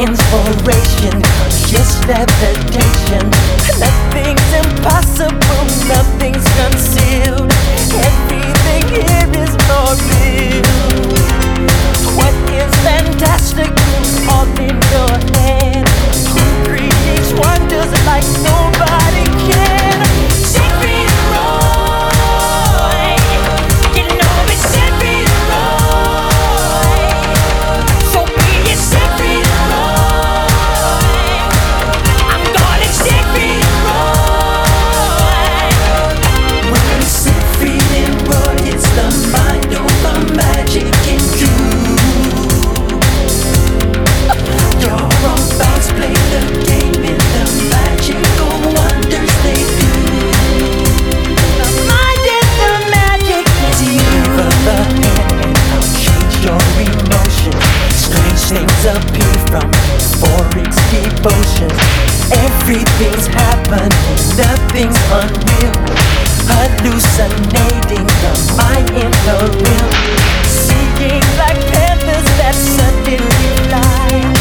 inspiration, just levitation. Nothing's impossible, nothing's concealed. Everything here is more real. What is fantastic is all in your head. Who creates wonders like nobody can? Secret Roy, you know it's Secret Roy. So be it Secret Roy. I'm calling Secret Roy. When we sit feeling Roy, it's the mind over magic in you. Your own thoughts play the game in the magical wonders they do. The mind and the magic is you. Give the hand and I'll change your emotion. Strange things appear from euphoric devotion. Everything's happening, nothing's unreal. Hallucinating the mind in the real. Seeing like panthers that suddenly fly.